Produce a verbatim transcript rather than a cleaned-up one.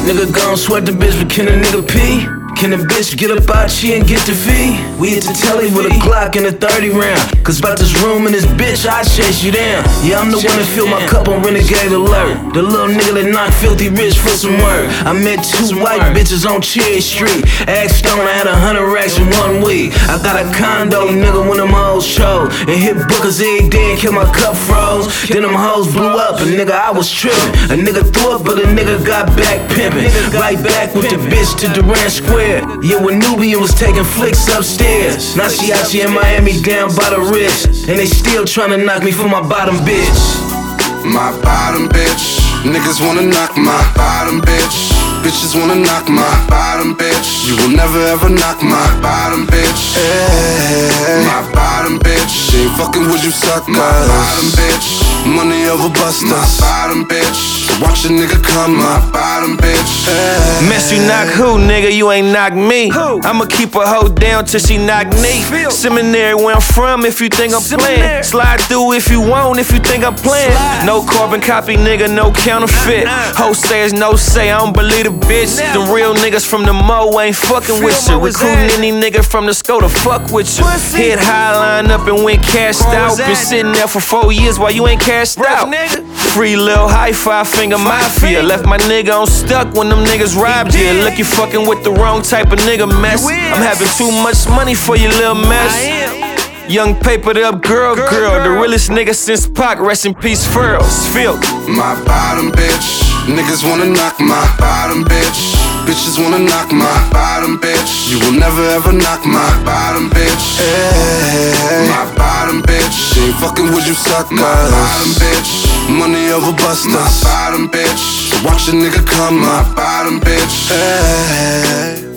Nigga gon' sweat the bitch, but can a nigga pee? Can a bitch get up out she and get the fee? We hit the telly with a Glock and a thirty round. Cause about this room and this bitch, I chase you down. Yeah, I'm the one that fill my cup on Renegade Alert. The little nigga that knock filthy rich for some work. I met two white bitches on Cherry Street. Asked Stone, I had a hundred racks in one week. I got a condo, nigga, when them hoes show. And hit bookers every day and kill my cup froze. Then them hoes blew up and nigga, I was trippin'. A nigga threw up, but a nigga got back pimpin'. Right back with the bitch to Durant Square. Yeah, when Nubian was taking flicks upstairs. Now she out here in Miami down by the wrist. And they still tryna knock me for my bottom bitch. My bottom bitch. Niggas wanna knock my bottom bitch. Bitches wanna knock my bottom bitch. You will never ever knock my bottom bitch. Hey, my bottom bitch. She ain't fucking with you suckers. My bottom bitch. Money over busters. My bottom bitch. So watch a nigga come. My bottom bitch. Hey. Mess you knock who, nigga? You ain't knock me. Who? I'ma keep a hoe down till she knock me. Feel. Seminary where I'm from if you think I'm playing. Slide through if you want if you think I'm playing. Slide. No carbon copy, nigga, no counterfeit. Nah, nah. Ho says no say, I don't believe the bitch. Nah. The real niggas from the Mo ain't fucking Feel with you. Recruiting any nigga from the Sco to fuck with you. Pussy. Hit high line up and went cashed out. Been sitting there for four years while you ain't cashed Rough, out. Nigga. Free lil' high five finger mafia. Left my nigga on stuck when them niggas robbed you. Look, you fucking with the wrong type of nigga mess. I'm having too much money for you, little mess. Young papered up girl, girl, girl, the realest nigga since Pac. Rest in peace, Furls. Feel my bottom bitch. Niggas wanna knock my bottom bitch. Bitches wanna knock my bottom bitch. You will never ever knock my bottom bitch. Hey, my bottom bitch. She ain't fucking with you suckers. My bottom bitch. Money over busters. My bottom bitch. So watch a nigga come. My bottom bitch. Hey.